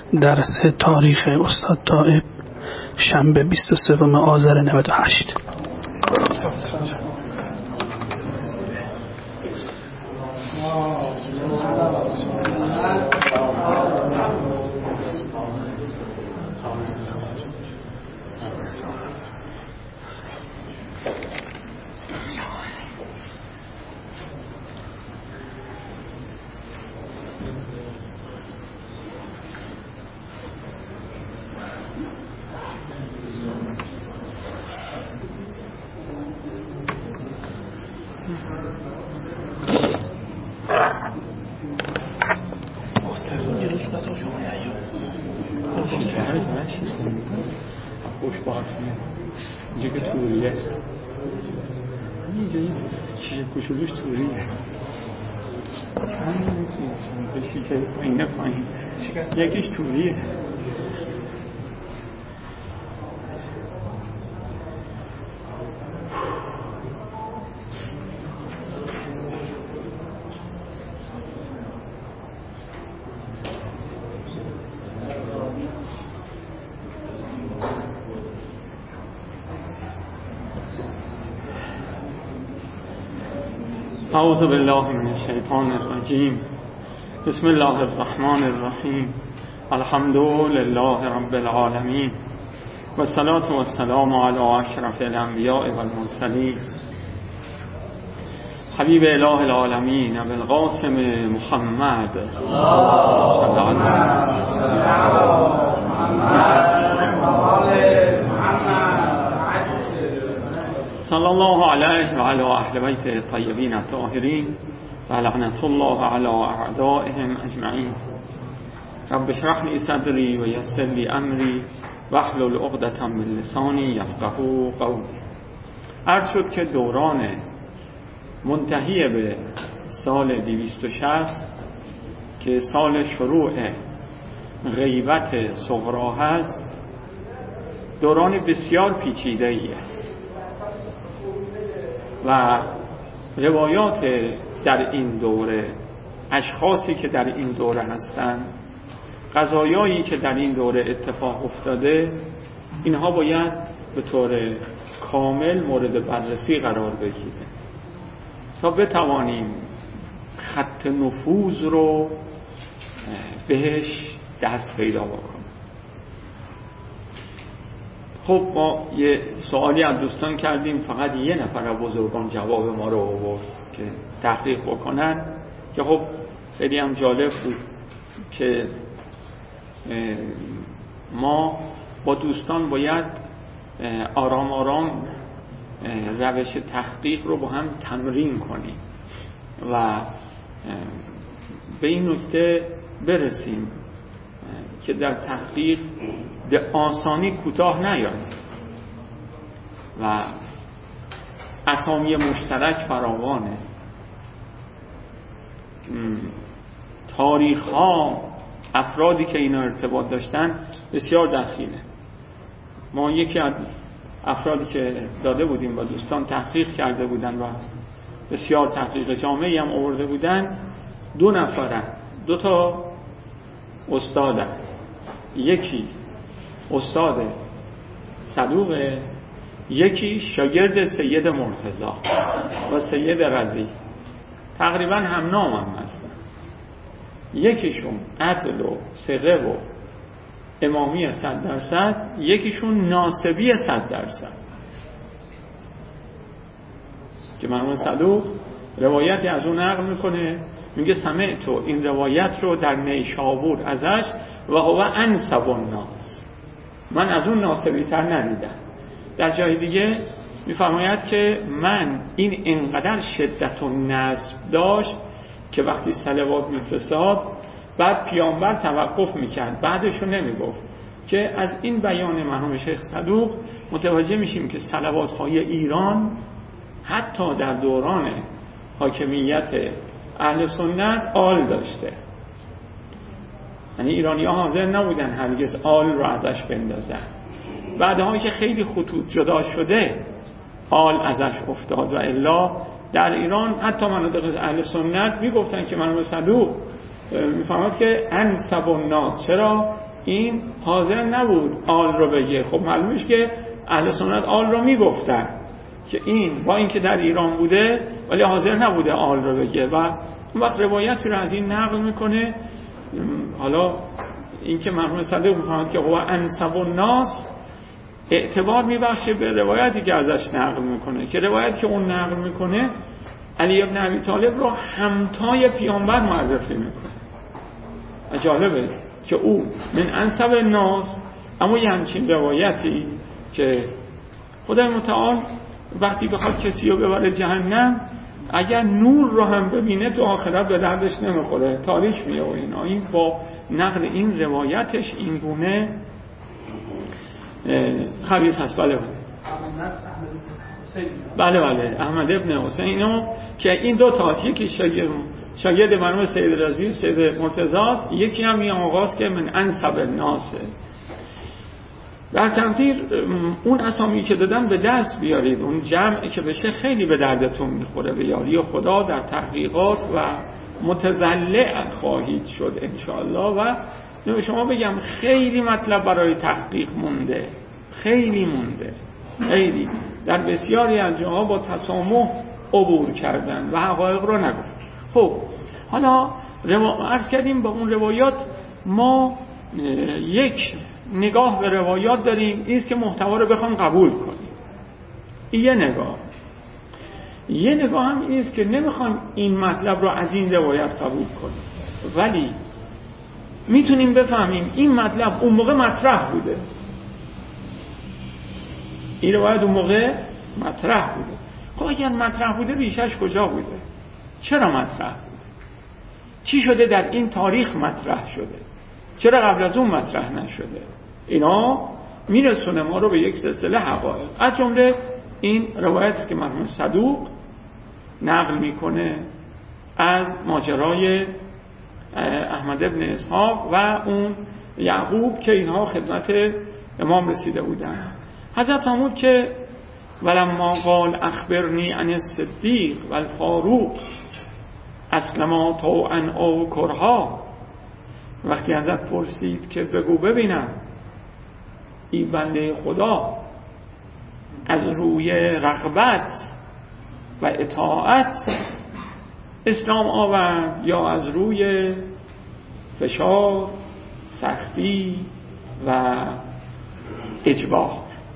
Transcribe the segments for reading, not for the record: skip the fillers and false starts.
درس تاریخ استاد طائب شنبه 23 آذر 98. اینجا که توریه اینجا این چیه کشولوش توریه همین بشی که اینه پایین یکیش توریه. اعوذ بالله من الشیطان الرجیم. بسم الله الرحمن الرحیم. الحمد لله رب العالمین و الصلاة و السلام علی اشرف الانبیاء و المرسلین حبیب اله العالمین ابی القاسم محمد صلی الله علیه و علی اهل بیت الطیبین الطاهرین و لعنت الله علی اعدائهم اجمعین. رب اشرح لی صدری و یسر لی امری واحلل عقدة من لسانی یفقهوا قولی. عرض شد که دوران منتهی به سال 260 که سال شروع غیبت صغرا هست دوران بسیار پیچیده ایه و روایات در این دوره، اشخاصی که در این دوره هستند، قضایایی که در این دوره اتفاق افتاده، اینها باید به طور کامل مورد بررسی قرار بگیره تا بتوانیم خط نفوذ رو بهش دست پیدا بکنیم. خب ما یه سوالی از دوستان کردیم، فقط یه نفر از بزرگان جواب ما رو آورد که تحقیق بکنن، که خب خیلی هم جالب بود که ما با دوستان باید آرام آرام روش تحقیق رو با هم تمرین کنیم و به این نکته برسیم که در تحقیق به آسانی کوتاه نیاییم و اسامی مشترک فراوانه، تاریخ ها، افرادی که اینا ارتباط داشتن بسیار دخیله. ما یکی از افرادی که داده بودیم با دوستان تحقیق کرده بودن و بسیار تحقیق جامعی هم آورده بودن، 2 نفرن، 2 تا استادن، یکی استاد صدوقه، یکی شاگرد سید مرتضی و سید رضی، تقریبا هم نام هم هستن. یکیشون عدل و ثقه و امامی 100%، یکیشون ناسبی 100%. که مرحوم صدوق روایتی از اون نقل میکنه، میگه سمعتو، این روایت رو در نیشابور ازش، و هو انسب الناس، من از اون ناسبی تر ندیدم. در جای دیگه میفرماید که من این انقدر شدت و نصب داشت که وقتی صلوات میفرستاد بعد پیامبر توقف میکرد، بعدش رو نمیگفت. که از این بیان مرحوم شیخ صدوق متوجه میشیم که صلوات‌های ایران حتی در دوران حاکمیت اهل سنت آل داشته، یعنی ایرانی ها حاضر نبودن هرگز آل رو ازش بندازن. بعدها که خیلی خطوط جدا شده آل ازش افتاد و الا در ایران حتی مناطق اهل سنت میگفتن که مرحوم صدوق میفهمد که انسب الناس، چرا؟ این حاضر نبود آل رو بگه. خب معلومش که اهل سنت آل رو میگفتن که این با اینکه در ایران بوده ولی حاضر نبوده آل رو بگه و اون وقت روایتی رو از این نقل میکنه. حالا این که مرحوم صدوق میفهمد که هو انسب الناس اعتبار میبخشه به روایتی که ازش نقل میکنه، که روایت که اون نقل میکنه علی ابن ابی طالب رو همتای پیامبر معرفی میکنه. جالبه که او من انسب الناس، اما یه همچین روایتی که خدای متعال وقتی بخواد کسی رو ببره جهنم اگر نور رو هم ببینه تو آخرت به دردش نمیخوره، تاریک میه و اینا. این با نقل این روایتش این گونه خبیث هست. بله احمد ابن حسین که این دو تا، یکی شاگرد مرحوم سید رضی سید مرتضی است، یکی هم این آقاست که من انسب الناس. در تمثیل اون اسامی که دادم به دست بیارید، اون جمعی که بشه خیلی به دردتون میخوره به یاری خدا در تحقیقات و متضلع خواهید شد انشاءالله. و به شما بگم خیلی مطلب برای تحقیق مونده، خیلی در بسیاری از جاها با تسامح عبور کردن و حقایق رو نگفت. خب حالا عرض کردیم با اون روایات ما یک نگاه به روایات داریم، اینست که محتوا رو بخوام قبول کنیم، یه نگاه هم اینست که نمیخوام این مطلب رو از این روایت قبول کنیم ولی میتونیم بفهمیم این مطلب اون موقع مطرح بوده، این روایت اون موقع مطرح بوده. خب اگر مطرح بوده ریشش کجا بوده؟ چرا مطرح بوده؟ چی شده در این تاریخ مطرح شده؟ چرا قبل از اون مطرح نشده؟ اینا میرسونه ما رو به یک سلسله حقایق، از جمله این روایتی که مرحوم صدوق نقل میکنه از ماجرای احمد ابن اسحاق و اون یعقوب که اینها خدمت امام رسیده بودن. حضرت فرمود که ولما قال اخبرنی عن الصدیق و الفاروق اسلما طوعا او کرها، وقتی حضرت پرسید که بگو ببینم این بنده خدا از روی رغبت و اطاعت اسلام آورد یا از روی فشار، سختی و اجبار.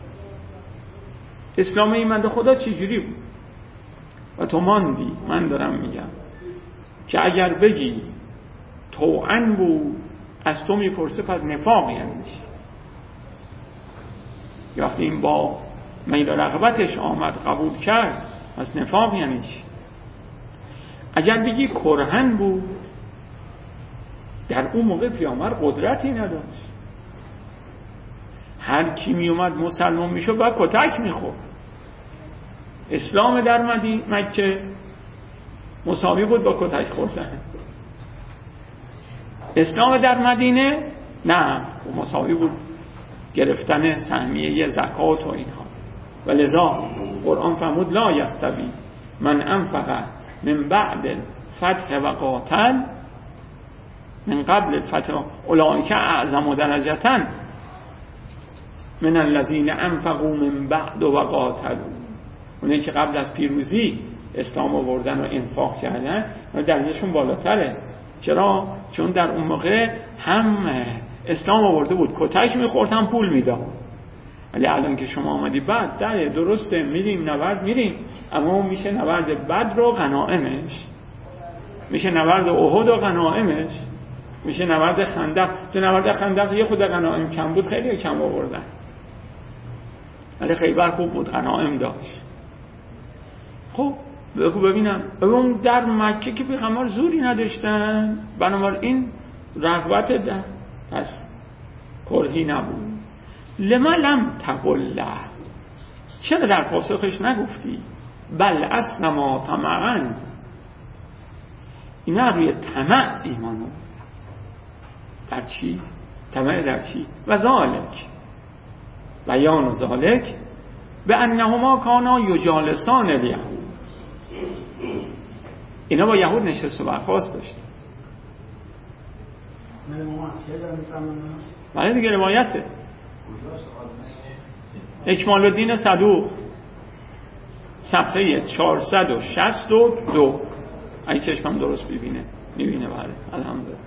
اسلام این بنده خدا چجوری بود؟ و تو ماندی، من دارم میگم که اگر بگی طوعاً بود از تو میپرسه پس نفاق یعنی چی؟ وقتی این با میل رغبتش آمد قبول کرد پس نفاق یعنی چی؟ اگر بگی کرهن بود در اون موقع پیامبر قدرتی نداشت، هر کی می اومد مسلمان میشد باید کتک میخورد. اسلام در مکه مساوی بود با کتک خوردن، اسلام در مدینه نه مساوی بود گرفتن سهمیه زکات و اینها. و لذا قرآن فرمود لا یستوی من انفق من بعد الفتح و قاتل من قبل الفتح اولئک اعظم درجة من الذین انفقوا من بعد و قاتلوا. اونایی که قبل از پیروزی اسلام آوردن و انفاق کردن درجهشون بالاتره. چرا؟ چون در اون موقع هم اسلام آورده بود کتک میخورد هم پول میداد. ولی الان که شما آمدی بعد در درسته میریم نبرد میریم، اما میشه نبرد بدر و غنائمش، میشه نبرد احد و غنائمش، میشه نبرد خندق. تو نبرد خندق یه خود غنائم کم بود، خیلی کم آوردن، ولی خیبر خوب بود، غنائم داشت. خب بگو ببینم اون در مکه که پیغمبر زوری نداشتن، بنابراین رغبت در پس کرهی نبود. لما لم تقل له، چرا در پاسخش نگفتی بل اسلما طمعا، اینا روی طمع ایمانو در چی؟ طمع در چی؟ و ذالک بیان ذالک به انهما کانا یجالسان الیهود، اینا با یهود نشست و برخاست داشتن. بله دیگه روایته. اکمال الدین صدوق صفحه 462. اگه چشمم درست میبینه بله الحمدلله.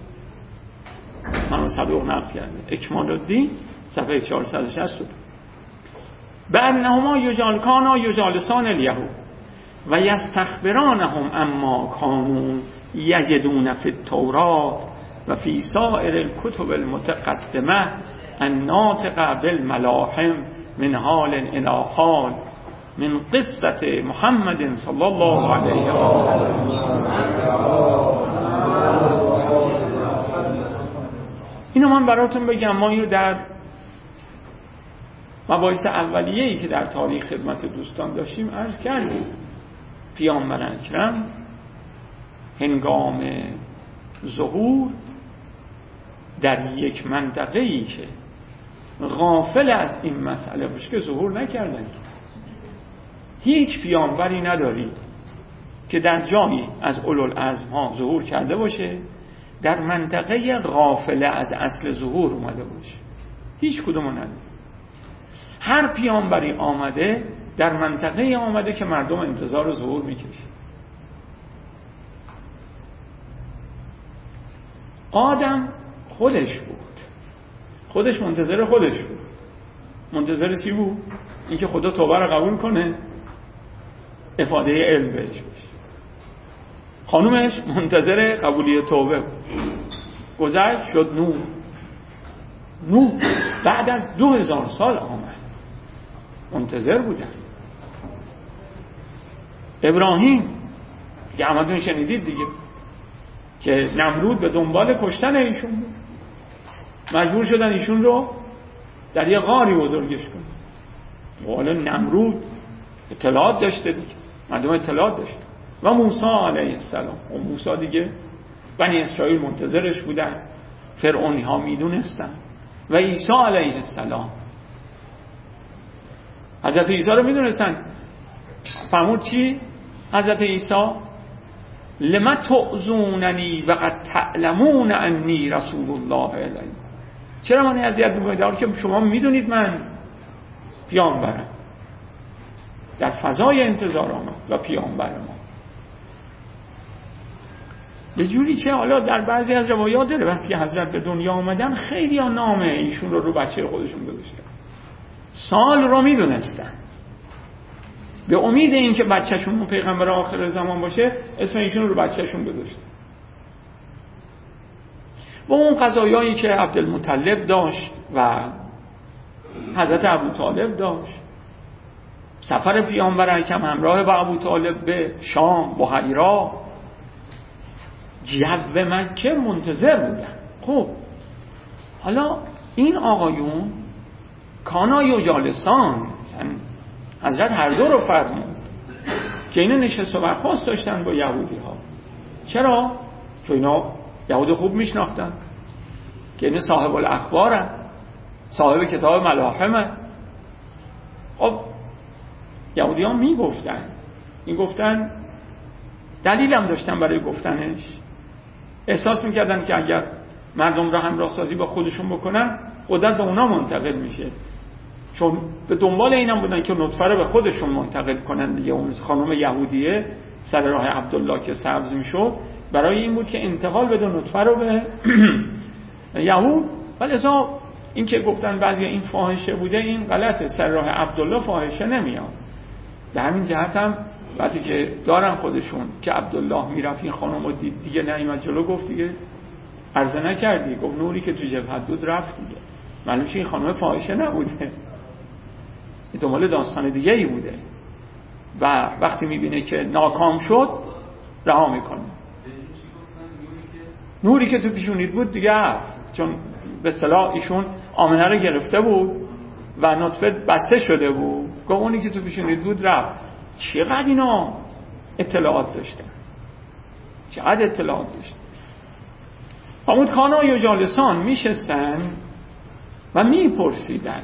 من صدوق نقل کرده. اکمال الدین صفحه 462. بأنهما یجالکانا یجالسان الیهود و یستخبرانهم اما کانون یجدون فی التورات و فی سائر الکتب المتقدمه الناطقه بالملاحم من حال الی حال من قصة محمد صلی الله علیه و آله. اینو من براتون بگم. ما اینو در مباحث اولیه‌ای که در تاریخ خدمت دوستان داشتیم عرض کردیم. پیامبر اکرم هنگام ظهور در یک منطقه‌ای که غافل از این مسئله باشه که ظهور نکردن. هیچ پیامبری ندارید که در جایی از اولوالعزم ها ظهور کرده باشه در منطقه غافله از اصل ظهور اومده باشه. هیچ کدومو نداره. هر پیامبری آمده در منطقه آمده که مردم انتظار ظهور میکشه. آدم خودش بود، خودش منتظر خودش بود. منتظر چی بود؟ اینکه خدا توبه رو قبول کنه، افاده علم بهش بشه. خانومش منتظر قبولی توبه بود. گذشت شد نوح بعد از 2000 سال آمد، منتظر بودن. ابراهیم که همتون شنیدید دیگه که نمرود به دنبال کشتن ایشون بود، مجبور شدن ایشون رو در یه غاری بزرگش کنن. حالا نمرود اطلاعات داشته دیگه، مردم اطلاعات داشته. و موسی علیه السلام، و موسی دیگه بنی اسرائیل منتظرش بودن، فرعونی ها میدونستن. و عیسی علیه السلام، حضرت عیسی رو میدونستن. فرمود چی؟ حضرت عیسی لما تؤذوننی و قد تعلمون انی رسول الله الیکم. چرا من اذیت میکنید در حالی که شما میدونید من پیامبرم؟ در فضای انتظار آمد و پیامبر ما. به جوری که حالا در بعضی از روایات داره وقتی حضرت به دنیا آمدن خیلی ها نام ایشون رو بچه خودشون گذاشتن، سال رو میدونستن، به امید این که بچهشون پیغمبر آخر زمان باشه اسم ایشون رو بچهشون گذاشتن. و اون قضایایی که عبدالمطلب داشت و حضرت ابوطالب داشت، سفر پیامبر اکرم همراه با ابوطالب به شام، بحیرا، جو مکه منتظر بودن. خب حالا این آقایون کانا یجالسان، حضرت هر دو رو فرمود که اینا نشست و برخاست داشتن با یهودی ها. چرا؟ چون اینا یهود خوب میشناختن که اینا صاحب الاخبارن، صاحب کتاب ملاحمه. خب یهودی ها میگفتن دلیلم داشتن برای گفتنش. احساس میکردن که اگر مردم را همراه سازی با خودشون بکنن قدرت به اونا منتقل میشه، چون به دنبال اینم بودن که نطفه رو به خودشون منتقل کنن دیگه. اون خانم یهودیه سر راه عبدالله که سبز میشد برای این بود که انتقال بده نطفه رو به یهود. ولی ازا این که گفتن بعضی این فاحشه بوده این غلطه، سر راه عبدالله فاحشه نمیاد. به همین جهت هم وقتی که دارن خودشون که عبدالله میرفت این خانم رو دید دیگه نیامد جلو، گفت دیگه عرضه نکردی، گفت نوری که تو جبهت بود رفت دیگه. معلومه این خانم فاحشه نبوده، احتمال داستان دیگه ای بوده. و وقتی میبینه که ناکام شد رها میکنه. نوری که تو پیشونیت بود دیگه، چون به اصطلاح ایشون آمنه رو گرفته بود و نطفه بسته شده بود، گفت اونی که تو پیشونیت بود رفت. چقدر اینا اطلاعات داشتن، چقدر اطلاعات داشتن. فرمود کانا یجالسان، میشستن و میپرسیدن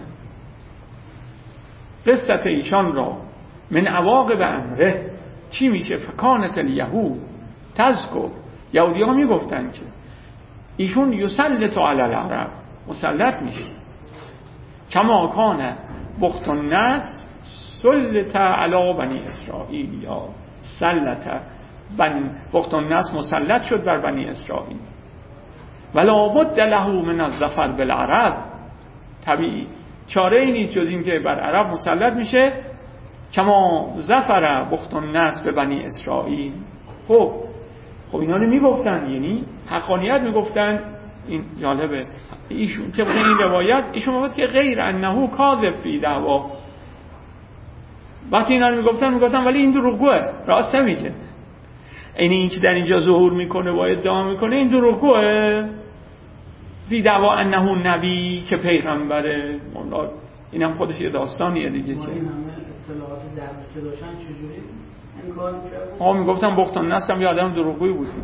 قصت ایشان را من عواقب امره، چی میشه؟ فکانت الیهود تذکر. یهودی ها میگفتن که ایشون یسلط علی العرب، مسلط میشه. کما کان بخت النصر سلط علی بنی اسرائیل، یا سلط بخت النصر مسلط شد بر بنی اسرائیل. ولا بد له من الظفر بالعرب، طبیعی چاره ای نیست جز این که بر عرب مسلط میشه. کما ظفر بخت النصر به بنی اسرائیل. خب اینا رو میگفتن، یعنی حقانیت میگفتن. این جالبه، ایشون طبق این روایت ایشون میگفت که غیر انه کاذب فی دعوا. وقتی اینا رو میگفتن ولی این دروغگوه، راست نمیگه. این که در اینجا ظهور میکنه و ادعا میکنه این دروغگوه. فی دعوا انه نبی، که پیغمبره. اینم خودش یه داستانیه دیگه. که اطلاعات در داشتن چجوری امکان میشه؟ میگفتن بخت النصر هم یه آدم دروغگویی بود.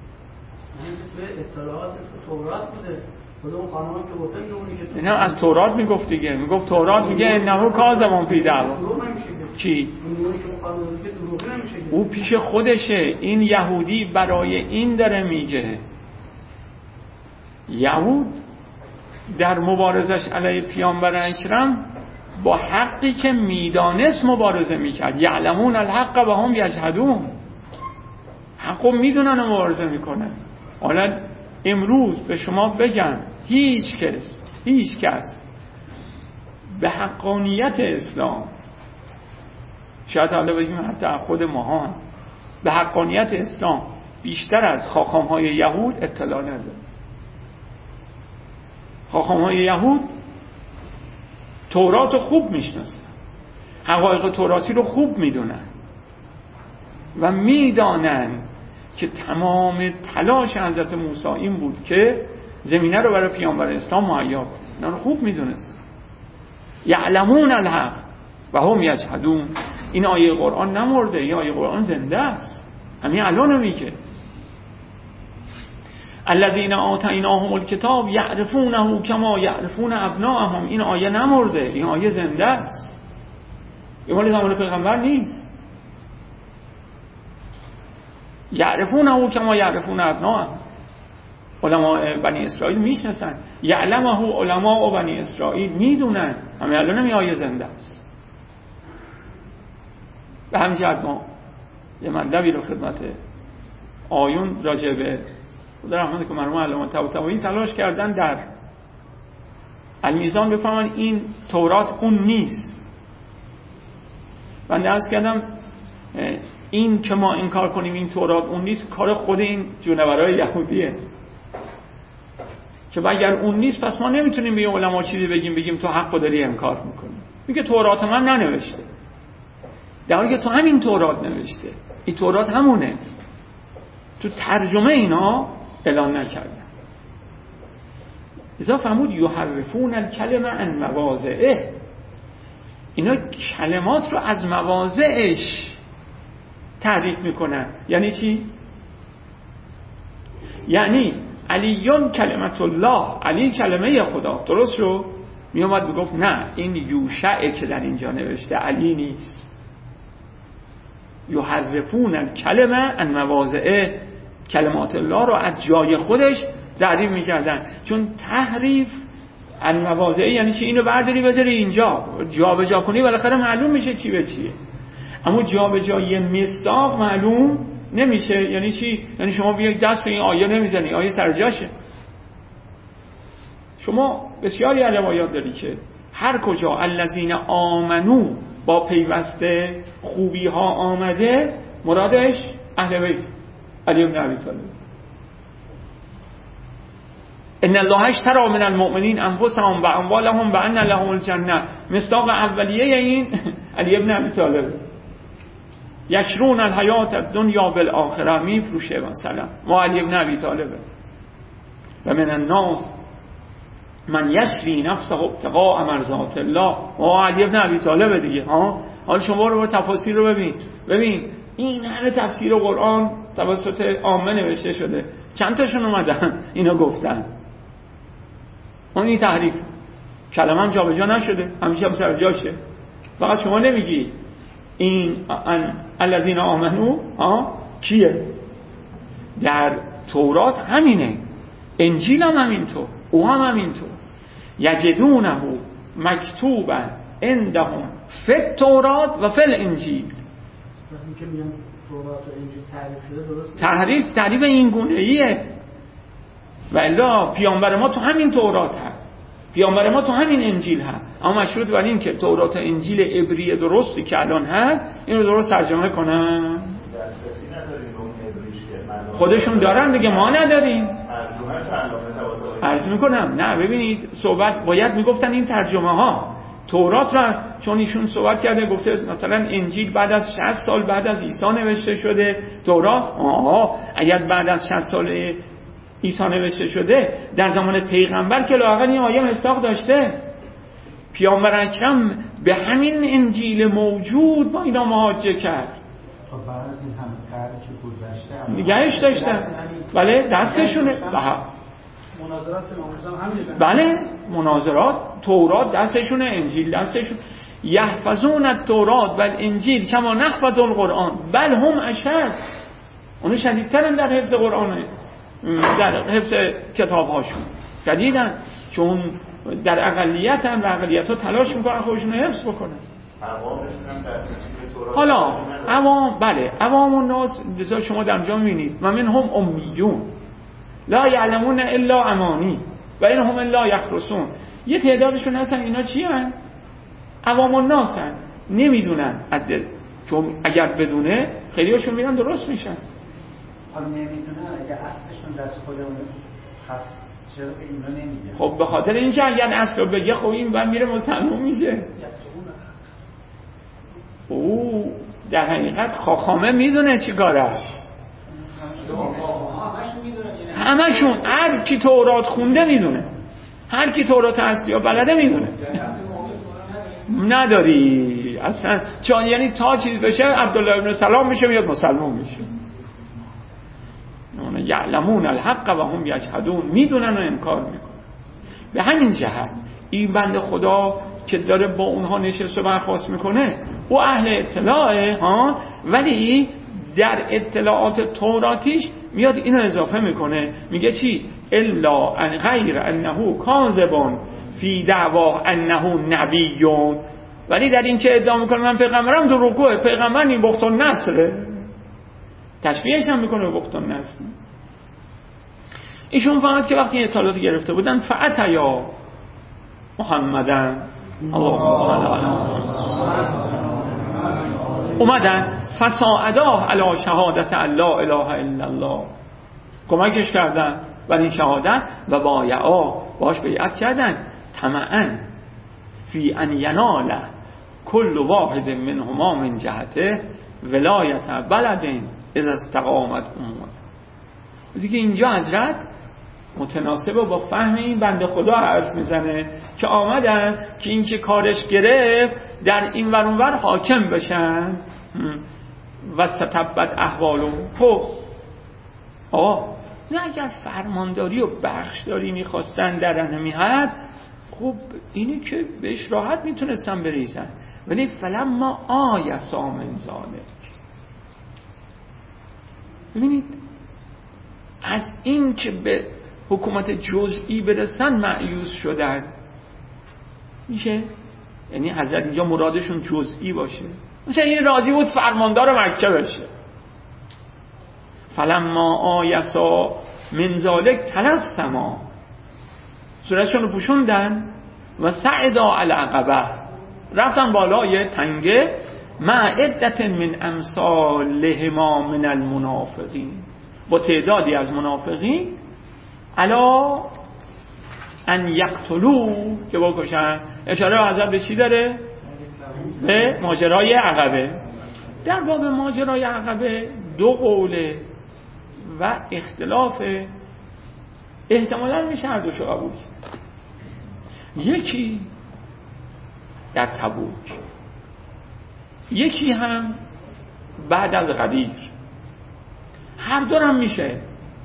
اطلاعات تورات بوده. خودمون خانم‌ها که گفتن اونی که اینا از تورات میگفت دیگه. میگفت تورات میگه انه کاذب فی دعوا. چی؟ او پیش خودشه. این یهودی برای این داره میگه. یهود در مبارزش علیه پیامبر اکرم با حقی که میدانست مبارزه میکرد. یعلمون الحق و هم یجحدون. حقو میدونن و مبارزه میکنن. حالا امروز به شما بگم هیچ کس به حقانیت اسلام، شاید حالا بگیم حتی خود ماها، به حقانیت اسلام بیشتر از خاخام‌های یهود اطلاع نداره. خاخام‌های یهود تورات رو خوب میشناسن، حقایق توراتی رو خوب میدونن و میدانن که تمام تلاش حضرت موسی این بود که زمینه رو برای پیامبر اسلام مهیا کنه. اینا رو خوب میدونستن. یعلمون الحق و هم یجحدون. این آیه قرآن نمرده، این آیه قرآن زنده است. همین الان میگه الذین آتیناهم الکتاب یعرفونه کما یعرفون ابناءهم. این آیه نمرده، این آیه زنده است. این مال زمان پیغمبر نیست. یعرفونه کما یعرفون ابناءهم. علماء بنی اسرائیل میشناسن. یعلمه علماء بنی اسرائیل، میدونن. همین الان این آیه زنده است. به همین جهت ما یه مطلبی رو خدمت آیون راجع به خدا رحمت کنه مرحوم علامه طباطبایی تلاش کردن در المیزان بفهمن این تورات اون نیست. من درس کردم این که ما انکار کنیم این تورات اون نیست، کار خود این جونورای یهودیه. که اگر اون نیست پس ما نمیتونیم به علما چیزی بگیم تو حقو داری انکار میکنی. میگه تورات من ننوشته، در حالی که تو همین تورات نوشته. این تورات همونه، تو ترجمه اینا اعلان نکردن. لذا فرمود یحرفون الکلمه عن مواضعه. اینا کلمات رو از مواضعش تحریف میکنن. یعنی چی؟ یعنی علیون کلمت الله، علی کلمه خدا، درست شو؟ میومد میگفت نه این یوشعه که در اینجا نوشته، علی نیست. یحرفون الکلمه عن مواضعه، کلمات الله رو از جای خودش تحریف میکردن. چون تحریف عن مواضعه یعنی چی؟ اینو برداری بذاری اینجا، جا به جا کنی بالاخره معلوم میشه چی به چیه. اما جا به جا یه مصداق معلوم نمیشه. یعنی چی؟ یعنی شما بیای دست به این آیه نمیزنی، آیه سر جاشه. شما بسیاری از روایات داری که هر کجا الذین آمنو با پیوسته خوبی ها آمده مرادش اهل بیت علی بن ابی طالب. ان الله اشتری من المؤمنین انفسهم و اموالهم بان لهم الجنه. مصداق اولیه این علی بن ابی طالب. یشرون الحیات الدنیا بالآخره، میفروشه مثلا ما علی بن ابی طالب. و من الناس من یشری نفسه ابتغاء مرضات الله، ما علی بن ابی طالب دیگه. حالا شما رو تفاسیر رو ببین این همه تفسیر قرآن توسط عامه نوشته شده، چند تاشون اومدن اینا گفتن. اون این تحریف کلمه هم جا به جا نشده، همیشه هم سر جاشه. فقط شما نمیگی این الذین آمنو کیه؟ در تورات همینه. انجیل هم همینطور، او هم همینطور. یجدونه مکتوبا عندهم فی التورات و فی الانجیل. وقتی که میگن تورات و انجیل تعریف شده درست تعریف این گونه‌ایه. و الا پیامبر ما تو همین تورات هست، پیامبر ما تو همین انجیل هست، اما مشروط بر این که تورات و انجیل عبری درستی که الان هست اینو درست ترجمه کنن. خودشون دارن دیگه، ما نداریم. عرض میکنم نه ببینید صحبت باید میگفتن این ترجمه ها تورات را، چون ایشون صحبت کرده گفته مثلا انجیل بعد از 60 سال بعد از عیسی نوشته شده، تورات اگر بعد از 60 سال عیسی نوشته شده در زمان پیغمبر که لااقل این آیه مصداق داشته. پیامبر اکرم به همین انجیل موجود با اینا مواجه کرد. خب بعد از این همه قرن که گذشته نگهش داشتن. بله دستشونه. مناظرات امروز هم همین. بله مناظرات، تورات دستشونه، انجیل دستشون. یحفظون التورات و الانجیل کما نحفظ القرآن بل هم اشد. اونو شدیدترن در حفظ قرآنه، در حفظ کتاب‌هاشون شدیدن، چون در اقلیتن و اقلیت‌ها تلاش میکنن خودشون حفظ بکنن. حالا عوام، بله عوام الناس بذار شما در جا می‌بینید و منهم امیون لا یعلمون الا امانی و انهم الا یخرسون. یه تعدادشون هستن اینا چی هستن؟ عوام الناس هستن، نمیدونن عدل، چون اگر بدونه خیلی هاشون میرن درست میشن. حالا نمیدونن اگر اصلشون دست خودمون هست چرا به اینا نمیگن؟ خب به خاطر اینکه اگر اصل رو بگه خب این بر میره مسلمان میشه. او در حقیقت خاخامه میدونه چی کاره است. همشون هر کی تورات خونده میدونه، هر کی تورات اصلی ها بلده میدونه. نداری اصلا، چون یعنی تا چیز بشه عبدالله ابن سلام میشه میاد مسلمان میشه. یعلمون الحق و هم یجحدون، میدونن و انکار میکنن. به همین جهت این بنده خدا که داره با اونها نشست و برخاست میکنه او اهل اطلاعه ها، ولی در اطلاعات توراتیش میاد اینو اضافه میکنه، میگه چی؟ الا ان غیر انه کاذب فی دعوا انه نبیون، ولی در این که ادعا میکنه من پیغمبرم دروغگوه، پیغمبر این بخت النصره، تشبیهش هم میکنه به بخت النصر. ایشون فقط که وقتی اطلاعات گرفته بودن فاتیا محمدن اللهم صل علی اومدن فساعدا علی شهادت الله اله الا الله، کمکش کردن برای این شهادت و بایعا باش بیعت کردن طمعا فی ان ینال کل واحد منهما من جهته ولایت بلد اذا استقامت امور. دیگه اینجا حضرت متناسب با فهم این بنده خدا حرف میزنه که آمدن که این که کارش گرفت در این ور اون ور حاکم بشن و ستبت احوالو. خب نه اگر فرمانداری و بخشداری میخواستن در انمی حد، خب اینی که بهش راحت میتونستن بریزن، ولی فلما آیسا من ذالک. ببینید از این که به حکومت جزئی برسن مایوس شدن میشه، یعنی حضرت اینجا مرادشون جزئی باشه، مثلا این راضی بود فرماندار مکه بشه. فلما آیسا من ذالک تلثما، صورتشون رو پوشوندن و سعدا علی العقبه، رفتن بالای تنگه مع عدت من امثالهما من المنافقین، با تعدادی از منافقین الا ان یقتلوا، که بکشن. اشاره حضرت به چی داره؟ به ماجرای عقبه. در باب ماجرای عقبه دو قوله و اختلاف، احتمالاً میشه هر دوشو قبول. یکی در تبوک، یکی هم بعد از غدیر، هر دو هم میشه.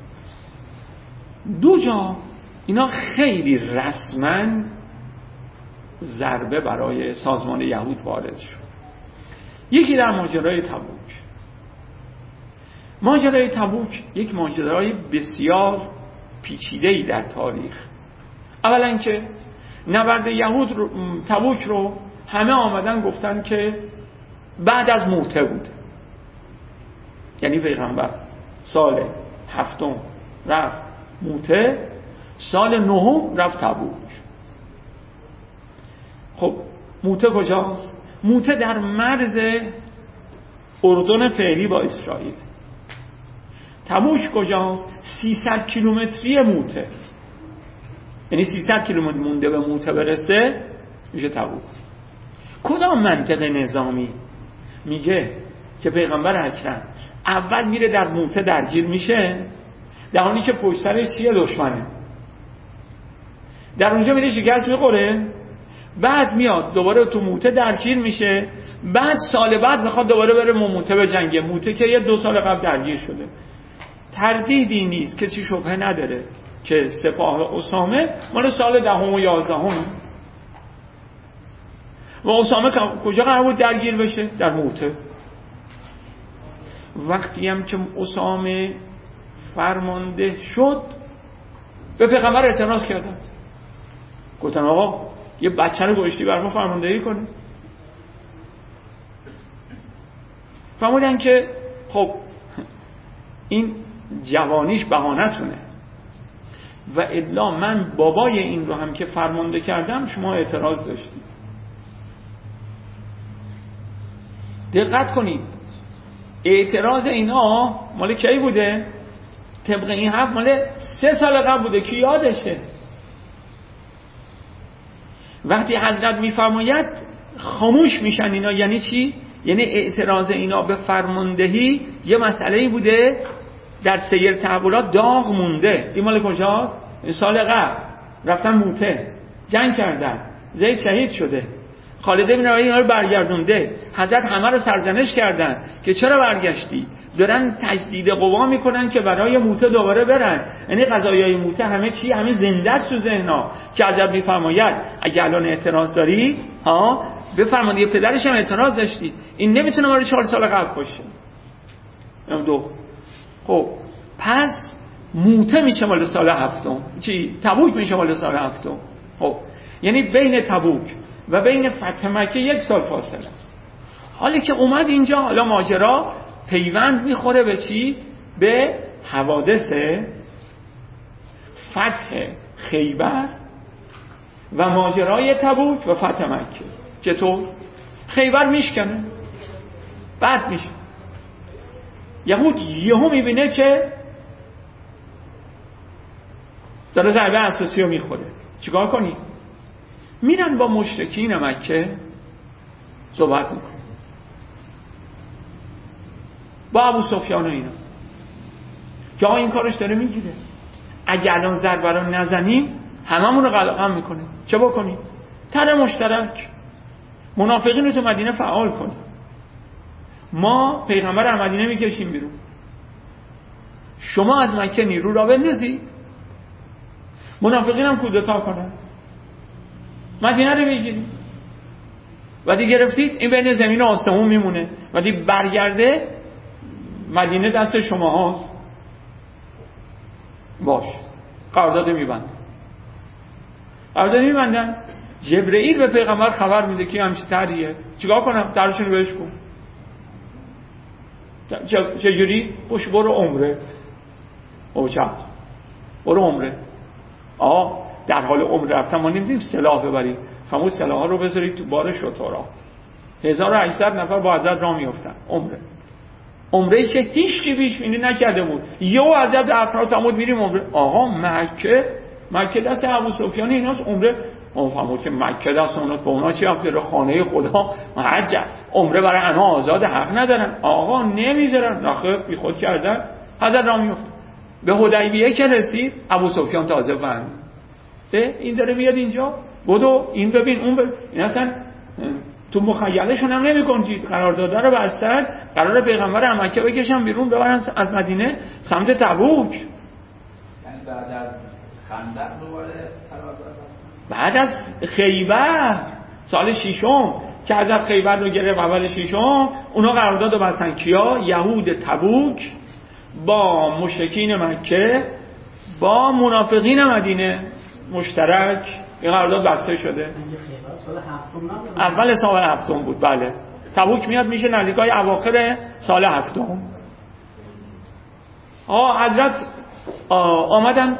دو جا اینا خیلی رسما ضربه برای سازمان یهود وارد شد. یکی در ماجرای تبوک. ماجرای تبوک یک ماجرای بسیار پیچیده‌ای در تاریخ. اولا که نبرد یهود تبوک رو همه آمدن گفتن که بعد از موته بود، یعنی پیغمبر سال 7 رفت موته، سال 9 رفت تبوک. خب موته کجاست؟ موته در مرز اردن فعلی با اسرائیل. تبوک کجاست؟ 300 کیلومتری موته، یعنی 300 کیلومتر مونده به موته برسه میشه تبوک. کدام منطق نظامی میگه که پیغمبر اکرم اول میره در موته درگیر میشه در حالی که پشت سرش چیه؟ دشمنه. در اونجا میره شکست میخوره، بعد میاد دوباره تو موته درگیر میشه، بعد سال بعد میخواد دوباره بره موته به جنگه. موته که یه 2 سال قبل درگیر شده. تردیدی نیست، کسی شبهه نداره که سپاه اسامه مال سال 10 و 11 و اسامه کجا قرار بود درگیر بشه؟ در موته. وقتی هم که اسامه فرمانده شد به پیغمبر اعتراض کردن، گفتن آقا یه بچه رو گوشتی بر ما فرماندهی کنه. فرمودن که خب این جوانیش بهانه‌تونه و الا من بابای این رو هم که فرمانده کردم شما اعتراض داشتید. دقت کنید اعتراض اینا مال کی بوده؟ طبق این حرف مال 3 سال قبل بوده. کی یادشه؟ وقتی حضرت میفرماید خاموش میشن اینا، یعنی چی؟ یعنی اعتراض اینا به فرماندهی یه مسئله‌ای بوده در سیر تحولات داغ مونده. این مال کجاست؟ این سال قبل رفتن موته جنگ کردن، زید شهید شده، خالد بن ولید اینا رو برگردونده، حضرت همه رو سرزنش کردن که چرا برگشتی؟ دارن تجدید قوا میکنن که برای موته دوباره برن. یعنی قضایای موته همه چی همه زنده است تو ذهن‌ها که حضرت میفرماید اگه الان اعتراض داری بفرمایید. یه پدرش هم اعتراض داشتی، این نمیتونه مال 4 سال قبل باشه. دو خب پس موته میشه مال سال 7، تبوک میشه مال سال 7. خب یعنی بین تبوک و بین فتح مکه 1 سال فاصله. حالی که اومد اینجا حالا ماجرا پیوند میخوره به چی؟ به حوادث فتح خیبر و ماجرای تبوک و فتح مکه. چطور؟ خیبر میشکنه، بعد میشه یهود یهو میبینه که داره ضربه اساسی رو میخوره. چیکار کنی؟ میرن با مشرکین مکه صحبت میکنن، با ابو سفیان و اینا که این کارش داره میگیره، اگه الان ضربه رو نزنیم هممون رو قلقم میکنه. چه بکنیم؟ طرح مشترک منافقین رو تو مدینه فعال کنیم، ما پیغمبر از مدینه میکشیم بیرون، شما از مکه نیرو را بندازید، منافقین هم کودتا کنن، مدینه رو میگیریم. وقتی گرفتید این بین زمین و آسمون میمونه، وقتی برگرده مدینه دست شما هاست. باش قرارداد میبندن. جبرئیل به پیغمبر خبر میده که همچین طرحیه، چیکار کنم؟ طرحشون رو بهش کن. چجوری؟ خوش برو عمره. برو عمره. در حال عمره رفتن ما نمیدیم سلاح ببریم، فهمون سلاح ها رو بذارید تو بار شترها. 1800 نفر با حضرت راه میافتن عمره که هیچ کی پیش بینی نکرده بود. یهو حضرت افراد فرمود میریم عمره. مکه دست ابو سفیان ایناست، عمره فهمود که مکه دست اوناست، به اونا چی هم خانه خدا حج عمره برای آنها آزاد، حق ندارن. نمیذارن، نخیر بی خود کردن. حضرت راه میافت به حدیبیه که رسید ابو سفیان تازه فهمید این داره میاد اینجا، بدو این ببین اون ببین. این اصلا تو مخیلشون هم نمی‌کنید. قرارداد رو بستن، قرار پیغمبر از مکه بکشن بیرون ببرن از مدینه سمت تبوک. یعنی بعد از خندق دوباره قرارداد بعد از خیبر سال 6 که از خیبر رو گرفت اول 6 اونا قرارداد رو بستن. کیا؟ یهود تبوک با مشرکین مکه با منافقین مدینه مشترک این قرارداد بسته شده. اول سال هفتم بود. بله تبوک میاد میشه نزدیکای اواخر سال هفتم. حضرت آمدن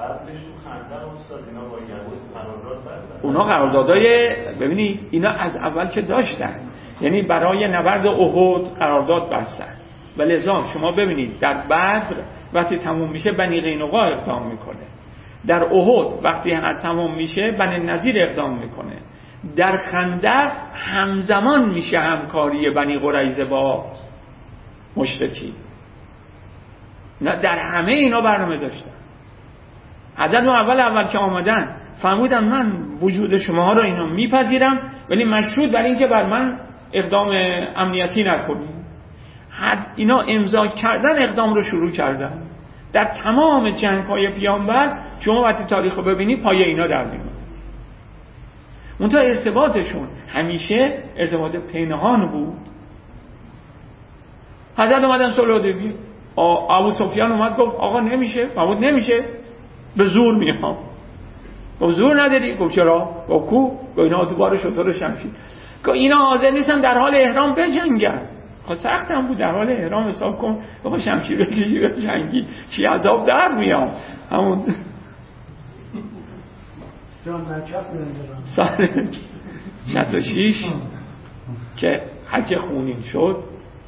اونا قراردادای ببینید اینا از اول که داشتن، یعنی برای نبرد احد قرارداد بستن و لذا شما ببینید در بدر وقتی تموم میشه بنی قینقاع اقدام میکنه، در احد وقتی تموم میشه بنی نضیر اقدام میکنه، در خندق همزمان میشه همکاری بنی قریظه با مشرکین. در همه اینا برنامه داشتن. حضرت اول که آمدن فرمودن من وجود شماها رو اینا میپذیرم ولی مشروط بر این که بر من اقدام امنیتی نکنید. اینا امضا کردن اقدام رو شروع کردن. در تمام جنگ‌های پیامبر شما وقتی تاریخ رو ببینید پایه اینا در میاد. منتها ارتباطشون همیشه ارتباط پنهان بود. حضرت اومدن صلح حدیبیه، ابو سفیان اومد گفت آقا نمیشه، فرمود نمیشه، به زور میام. گفت زور نداری؟ گفت چرا؟ گفت کو؟ گفت اینا دوباره شطور شمشیر. گفت اینا حاضر نیستن در حال احرام بجنگن. سخت هم بود در حال احرام حساب کن با شمشیر بکشی بجنگی چی عذاب در میام. همون سال 66 که حج خونین شد،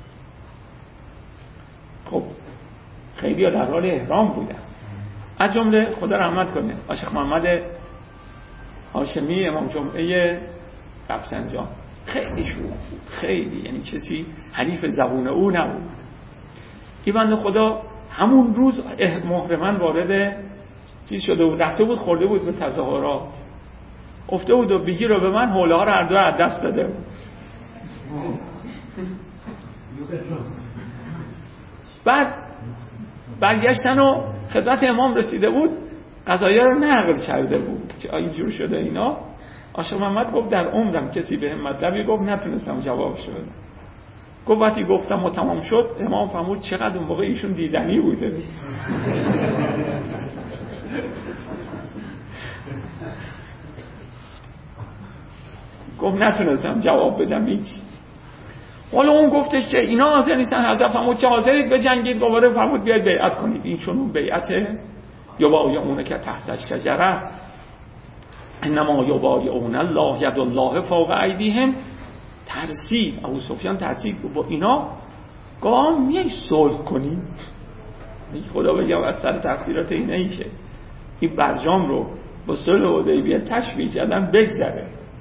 خب خیلی ها در حال احرام بودن، از جمله خدا رحمت کنه شیخ محمد هاشمی امام جمعه رفسنجان، خیلی شروع بود، خیلی، یعنی کسی حریف زبون او نبود. این بنده خدا همون روز محرماً وارد چیز شده بود، رفته بود خورده بود به تظاهرات، افته بود و بگی رو به من حوله ها رو هر دو از دست داده بود. بعد برگشتن و خدمت امام رسیده بود، قضایا رو نقل کرده بود که اینجور شده اینا. آشق محمد گفت در عمرم کسی به هم مطلبی گفت نتونستم جوابش بدم. گفت وقتی گفتم و تمام شد امام فرمود چقدر اون موقع ایشون دیدنی بوده. گفت نتونستم جواب بدم هیچ. حالا اون گفتش که اینا حاضر نیستن. حضرت فرمود که حاضرید بجنگید؟ دوباره فرمود بیاید بیعت کنید. این چون بیعته یبایعونک که تحت شجره انما یبایعون الله ید الله فوق ایدیهم. ترسید ابو سفیان، ترسید با اینا گام میای صلح کنیم. خدا بگم از سر تقصیرات اینه که این برجام رو با صلح حدیبیه تشبیه کردن بگذره.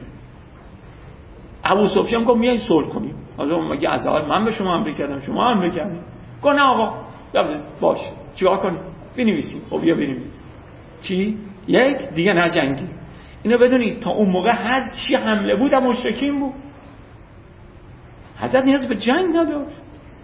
ابو سفیان گفت میای صلح کنیم. حالا مگه از اول من به شما امر کردم شما امر کردید؟ گفت نه آقا باشه چیکار کنیم؟ بنویسیم. خب بیا بنویس. چی؟ یک دیگه نجنگی. اینو بدونید تا اون موقع هر چی حمله بود مشرکین بود. حضرت نیاز به جنگ نداشت.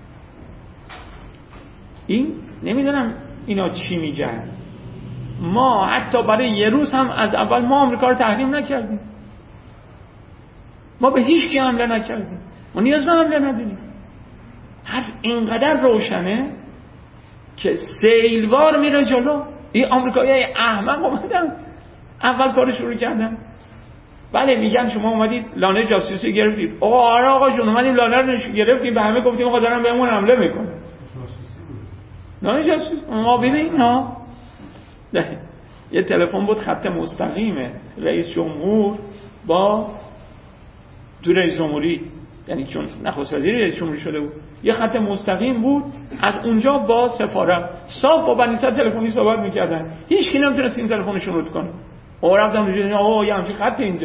این نمیدونم اینا چی میگن. ما حتی برای یه روز هم از اول ما آمریکا رو تحریم نکردیم. ما به هیچ کی حمله نکردیم. ما نیاز به حمله نداریم. هر اینقدر روشنه که سیلوار میره جلو. این آمریکایی‌های احمق اومدن اول کار شروع کردن. بله میگن شما اومدید لانه جاسوسی گرفتید. آره آقا جون اومدیم لانه رو گرفتیم، به همه گفتیم آقا دارن بهمون حمله میکنه. لانه جاسوسی ما ببین ها. یه تلفن بود خط مستقیمه رئیس جمهور با دو رئیس جمهوری، یعنی چون نخست وزیر رئیس جمهوری شده بود، یه خط مستقیم بود از اونجا با سفارت صاف با بنی صد تلفنی صحبت میکردن. هیچ کی نمیتونست این تلفنشون رد کنه. ما رفتم میگفتن آقا یه همچین خط اینجا.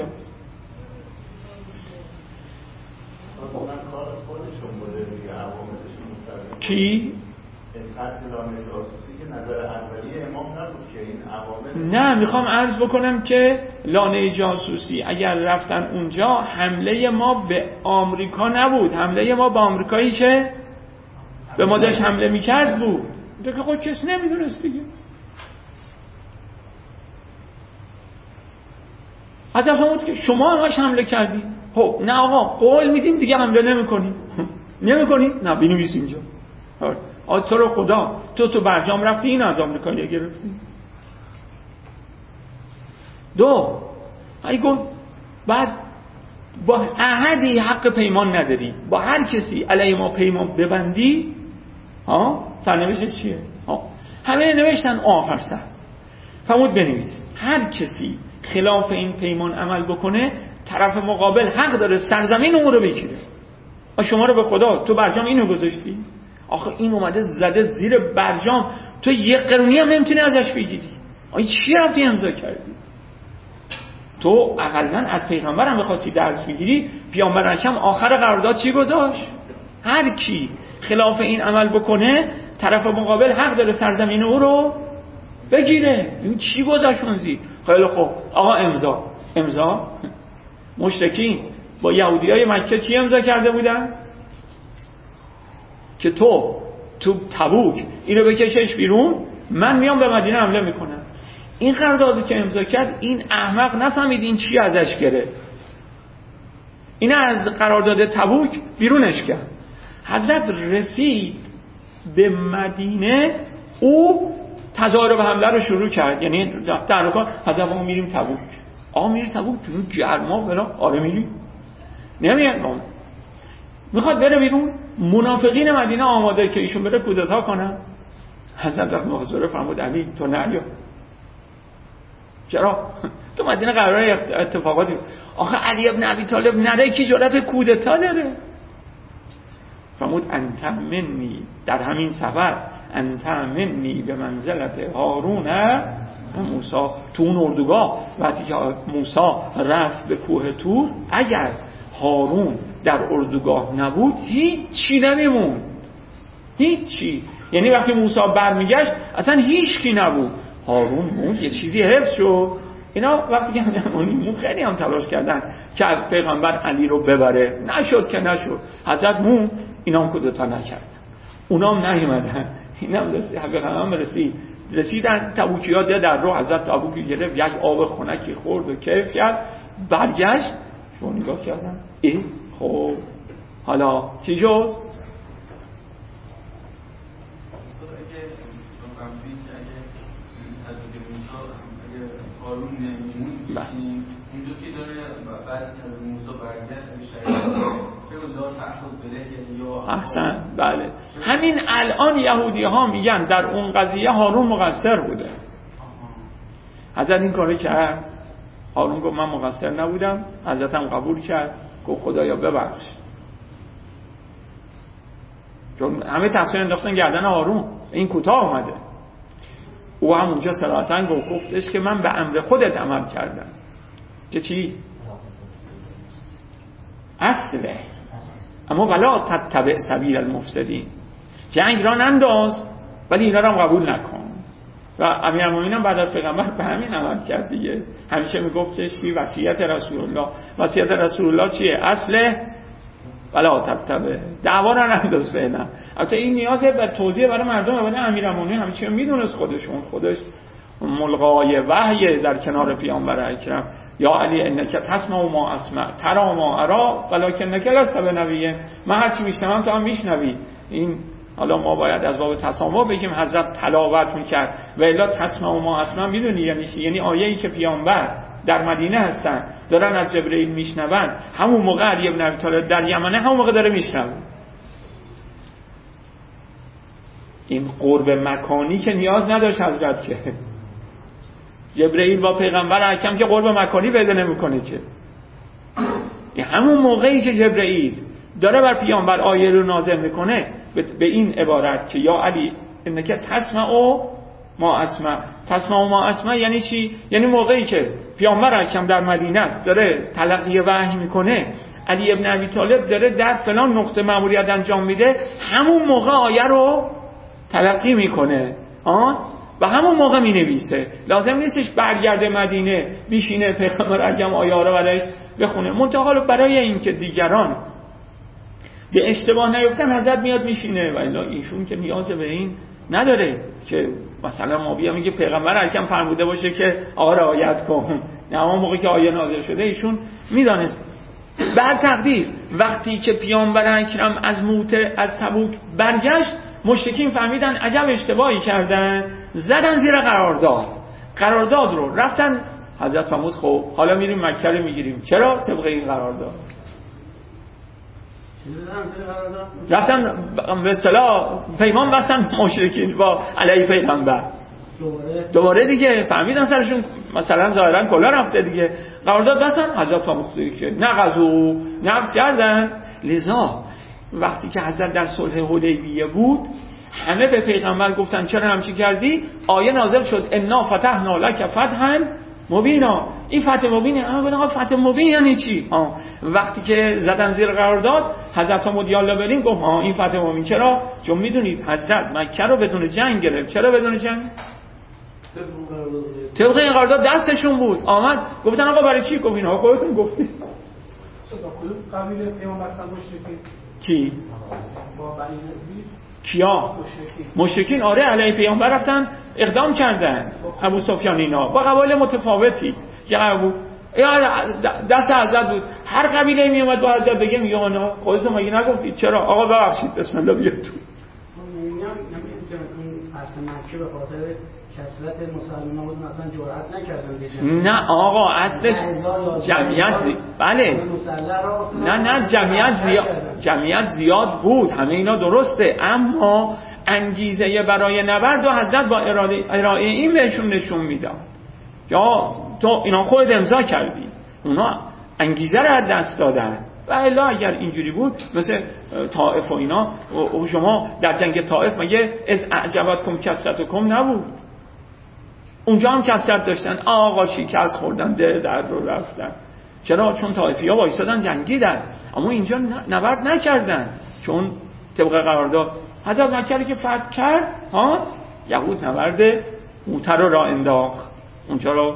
کی؟ نه میخوام عرض بکنم که لانه جاسوسی اگر رفتن اونجا حمله ما به آمریکا نبود، حمله ما به آمریکایی که به ما داشت حمله میکرد بود. تو که خود کسی نمیدونست دیگه. حضرت فرمود که شما همش حمله کردی. خب نه آقا قول میدیم دیگه حمله نمی‌کنیم. نمی‌کنی؟ نه بنویس اینجا. تو رو خدا تو برجام رفتی این از آمریکایی گرفتی. دو ای گفت بعد با احدی حق پیمان نداری، با هر کسی علیه ما پیمان ببندی سرنوشت چیه؟ همه نوشتن آخر سر فرمود بنویس هر کسی خلاف این پیمان عمل بکنه طرف مقابل حق داره سرزمین اون رو بگیره. شما رو به خدا تو برجام اینو گذاشتی؟ آخه این اومده زده زیر برجام، تو یک قرونی هم نمیتونی ازش بگیری. چی رفتی امضا کردی؟ تو اقلن از پیغمبر هم بخواستی درس بگیری، پیامبر اکرم آخر قرارداد چی گذاشت؟ هر کی خلاف این عمل بکنه طرف مقابل حق داره سرزمین او رو بگیره. این چی گذاشونزی؟ خیلی خوب آقا امضا مشرکین با یهودیای مکه چی امضا کرده بودن؟ که تو تبوک اینو بکشش بیرون، من میام به مدینه حمله میکنم. این قراردادی که امضا کرد این احمق نفهمید این چی ازش گرفت، این از قرارداد تبوک بیرونش کرد. حضرت رسید به مدینه، او تظاهر به حمله رو شروع کرد، یعنی در رکان حضرت ما میریم تبوک. میری تبوک تو گرما بلا؟ آره میری. نمیاد میخواد بره بیرون. منافقین مدینه آماده که ایشون بره کودتا کنن. حضرت رفت محاضره فرمود علی تو نریا. چرا؟ تو مدینه قراره اتفاقاتی. آخه علی ابن ابی طالب نره کی جرأت کودتا داره؟ فرمود انت منی، در همین سفر انت منی به منزلت هارون موسی. تو اون اردوگاه وقتی که موسی رفت به کوه طور، اگر هارون در اردوگاه نبود هیچی نمیموند، هیچی. یعنی وقتی موسی برمیگشت اصلا هیچکی نبود، هارون موند، یه چیزی حفظ شد. اینا وقتی که همون خیلی هم تلاش کردن که پیغمبر علی رو ببره، نشد که نشد. حضرت مون اینا هم کودتا نکردن، اونا هم نیومدن. اینا هم پیغمبر رسیدن تبوکی‌ها در رو حضرت تبوکی گرفت، یک آب خنکی خورد و کیف کرد، برگشت. شما نگاه کردن خب حالا چی شد؟ اینجا که داره بعد از موسی برگشت احسن. بله همین الان یهودی ها میگن در اون قضیه هارون مقصر بوده. حضرت این کاری کرد، هارون گفت من مقصر نبودم، حضرت هم قبول کرد، گفت خدایا ببخش. چون همه تقصیر انداختن گردن هارون، این کوتاه اومده. او هم اونجا صراحتاً گفتش که من به امر خودت عمل کردم. که چی؟ اصله اما ولا تتبع سبیل المفسدین، جنگ را ننداز ولی اینا را هم قبول نکن. و امیرالمومنین بعد از پیغمبر به همین عمل کرد دیگه. همیشه میگفتش که وصیت رسول الله، وصیت رسول الله چیه؟ اصله ولا تتبع، دعوا را ننداز فعلا. البته این نیاز به توضیح برای مردم، ولی امیرالمومنین همیشه میدونست خودش ملقای وحی در کنار پیامبر اکرم. یا علی انک تسمع ما اسمع ترى ما ارى ولکنک لست بنبی، من هر چی میشنوم تو هم میشنوی. این حالا ما باید از باب تسامح بگیم حضرت تلاوت میکرد و الا تسمع ما اسمع میدونی یعنی چی؟ یعنی آیه‌ای که پیامبر در مدینه هستن دارن از جبرئیل میشنون، همون موقع علی ابن ابی طالب در یمنه همون موقع داره میشنون. این قرب مکانی که نیاز نداشت حضرت که جبرئیل با پیغمبر اکرم که قرب مکانی پیدا نمیکنه که. همون موقعی که جبرئیل داره بر پیامبر آیه رو نازل میکنه به این عبارت که یا علی انک تسمع ما اسمع. تسمع ما اسمع یعنی چی؟ یعنی موقعی که پیامبر اکرم در مدینه است داره تلقی وحی میکنه، علی ابن ابی طالب داره در فلان نقطه مأموریت انجام میده، همون موقع آیه رو تلقی میکنه و همون موقع می نویسه. لازم نیستش برگرده مدینه بیشینه پیغمبر اکرم آیه ها رو برایش بخونه. منتها برای این که دیگران به اشتباه نیفتن حضرت میاد میشینه و الا ایشون که نیاز به این نداره که مثلا ما بیام میگه پیغمبر اکرم فرموده باشه که آقا رعایت کن. نه اون موقعی که آیه نازل شده ایشون میدانست. بر تقدیر وقتی که پیامبر اکرم از تبوک برگشت، مشرکین فهمیدن عجب اشتباهی کردن، زدن زیر قرارداد رو رفتن حضرت فرمود خب حالا میریم مکه رو میگیریم. چرا؟ طبق این قرارداد. رفتن به اصطلاح پیمان بستن مشرکین با علیه پیغمبر. دوباره دیگه فهمیدن سرشون مثلا ظاهرا کلا رفته دیگه، قرارداد بستن. حضرت فرمود که نقضوا، نقض کردن. لذا وقتی که حضرت در صلح حدیبیه بود همه به پیغمبر گفتن چرا همچی کردی؟ آیه نازل شد انا فتحنا لک فتحا مبینا. این فتح مبینه. اما بگن آقا فتح مبین یعنی چی؟ وقتی که زدن زیر قرارداد حضرت فرمود یالا بریم، گفت این فتح مبین. چرا؟ چون میدونید حضرت مکه رو بدون جنگ گرفت. چرا بدون جنگ؟ طبق این قرارداد دستشون بود. آمد گفتن آقا برای چی؟ گفت اینا خودتون گفتید. قبیله پیمان بستن مشرکین. کی؟ با بنی نظیر. کیا؟ مشرکین. آره علیه پیامبر رفتن اقدام کردن. ابو سفیان اینا با قبایل متفاوتی. یا دست حضرت بود. هر قبیله می اومد با حضرت بگه میگه آنا خودتون مگه نگفتید؟ چرا؟ آقا ببخشید بسم الله بیاد تو. مکه به خاطر کثرت مسلمانان بود مثلا جرأت نکردن. نه آقا اصلش جمعیت بله. نه جمعیت زیاد بود، همه اینا درسته، اما انگیزه برای نبرد و حضرت با ارائه این بهشون نشون میداد. یا تو اینا خودت امضا کردی، اونا انگیزه رو از دست دادن. و الا اگر اینجوری بود مثل طائف و اینا، شما در جنگ طائف مگه از اعجبتکم کثرتکم نبود؟ اونجا هم کثرت داشتن، آقا شکست خوردن، در رو رفتن. چرا؟ چون طائفی ها وایسادن جنگیدن. اما اینجا نبرد نکردن، چون طبق قرارداد حضرت مکه که فتح کرد یهود نبرد موته رو را انداخت. اونجا رو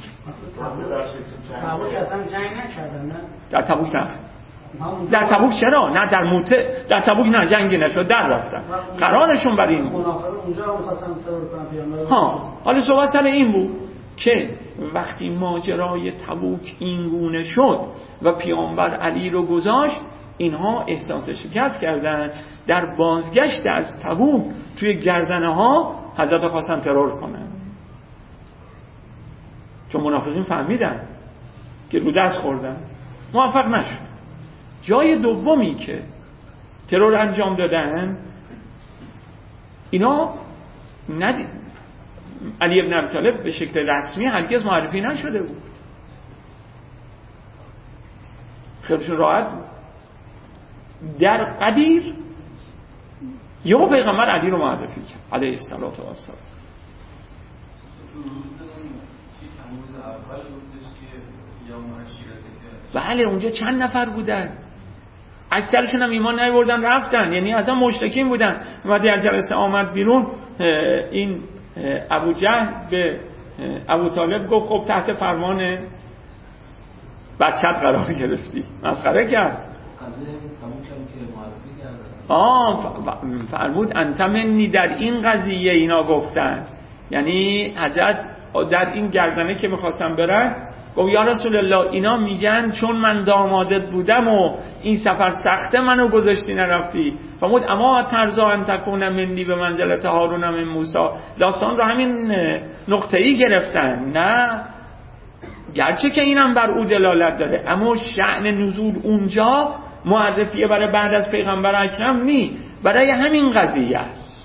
تبوک اصلا جنگ نکردن. نه در تبوک نه. در تبوک چرا؟ نه در موته. در تبوک نه جنگی نشد، در رفتن. قرارشون بر این بود. اونجا رو می‌خواستن ترور کنن پیامبر. حالا صحبت سر این بود که وقتی ماجرای تبوک این گونه شد و پیامبر علی رو گذاشت، اینها احساس شکست کردن. در بازگشت از تبوک توی گردنه ها حضرت خواستن ترور کنن، چون منافقین فهمیدن که رو دست خوردن، موفق نشد. جای دومی که ترور انجام دادن اینا علی ابن ابی طالب به شکل رسمی هرگز معرفی نشده بود، خیلیشون راحت بود. در قدیر یهو پیغمبر علی رو معرفی کرد علیه السلام. بله اونجا چند نفر بودن، اکثرشون هم ایمان نیاوردن رفتن، یعنی اصلا مشرکین بودن. وقتی از جلسه آمد بیرون این ابو جهل به ابو طالب گفت خب تحت فرمان بچت قرار گرفتی. مسخره کرد. فرمود انت منی. در این قضیه اینا گفتن، یعنی حضرت در این گردنه که میخواستم برن گفت یا رسول الله اینا میگن چون من دامادت بودم و این سفر سخته منو گذاشتی نرفتی. فرمود اما ترضا ان تکون منی به منزلت هارون من موسی. داستان رو همین نقطه‌ای گرفتن. نه گرچه که اینم بر او دلالت داره، اما شأن نزول اونجا معرفیه برای بعد از پیغمبر اکرم نی، برای همین قضیه است.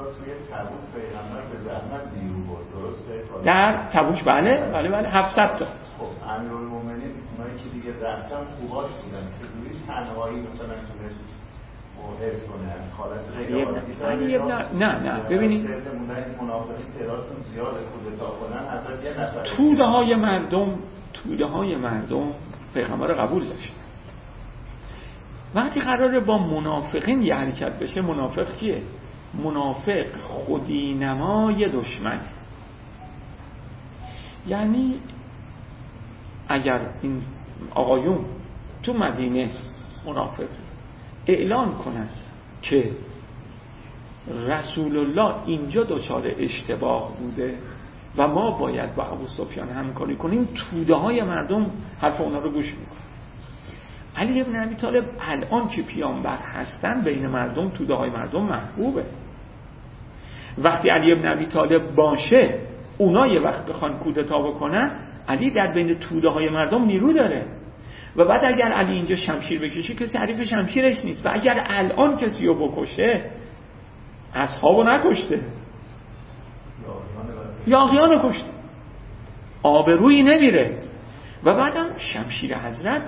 در تبوک بله 700 تا. امیرالمومنین اونایی که دیگه رفتن خوباش بودن که دویش تنهایی مثلا تونست حفظ کنه حالت غیر عادی. نه ببینید منافقین تعدادشون زیاده، کودتا کنن حضرت یه نفر توده های مردم پیغمبر قبول داشت. وقتی قراره با منافقین یه حرکت بشه، منافق کیه؟ منافق خودی نمای دشمن. یعنی اگر این آقایون تو مدینه منافق اعلان کنند که رسول الله اینجا دچار اشتباه بوده و ما باید با ابو سفیان همکاری کنیم، توده های مردم حرف اونا رو گوش میکنن. علی ابن ابی طالب الان که پیامبر هستن بین مردم، توده های مردم محبوبه. وقتی علی ابن ابی طالب باشه اونا یه وقت بخوان کودتا بکنن، علی در بین توده های مردم نیرو داره و بعد اگر علی اینجا شمشیر بکشه کسی حریف شمشیرش نیست و اگر الان کسی رو بکشه اصحابو نکشته، یاغیانو کشته، آبرویی نمیره. و بعدم شمشیر حضرت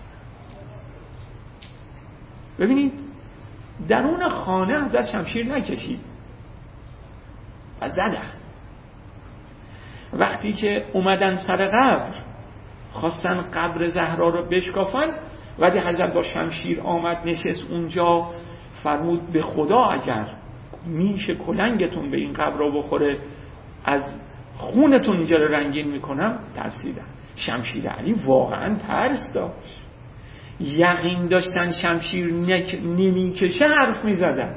ببینید درون خانه حضرت شمشیر نکشید و زدن. وقتی که اومدن سر قبر خواستن قبر زهرا رو بشکافن، وقتی حضرت با شمشیر آمد نشست اونجا، فرمود به خدا اگر میشه کلنگتون به این قبر رو بخوره از خونتون اینجا رو رنگین میکنم. ترسیدن. شمشیر علی واقعا ترس داشت، یقین داشتن شمشیر نمیکشه حرف میزدن.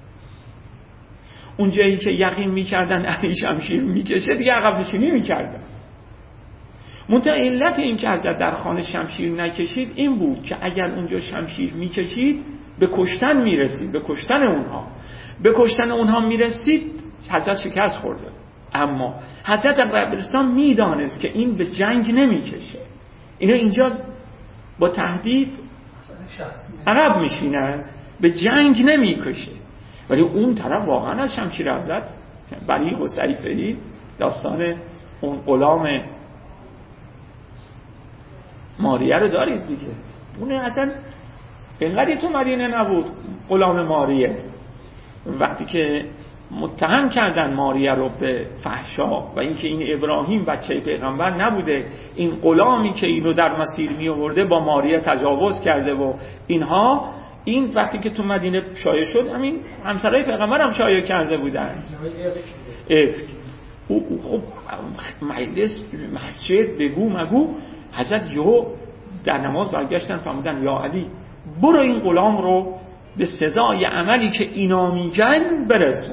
اونجایی که یقین میکردن علی شمشیر میکشه دیگه عقب نشینی میکردن. منتها علت این که حضرت در خانه شمشیر نکشید این بود که اگر اونجا شمشیر میکشید به کشتن میرسید، به کشتن اونها میرسید. حضرت شکست خورده، اما حضرت در قبرستان میدانست که این به جنگ نمیکشه، اینا اینجا با تهدید عقب میشینن، به جنگ نمیکشه. ولی اون طرف واقعا از شمشیر حضرت بلیغ و سیفه‌ای، داستان اون غلام ماریه رو دارید دیگه. اون اصلا اینقدر تو مدینه نبود غلام ماریه. وقتی که متهم کردن ماریه رو به فحشا و اینکه این ابراهیم بچه پیغمبر نبوده، این غلامی که اینو در مسیر می آورده با ماریه تجاوز کرده و اینها، این وقتی که تو مدینه شایع شد همین همسرای پیغمبر هم شایع کرده بودن. خب مجلس مسجد بگو مگو، حضرت یهو در نماز برگشتن فرمودن یا علی برو این غلام رو به سزای عملی که اینا میگن برسون.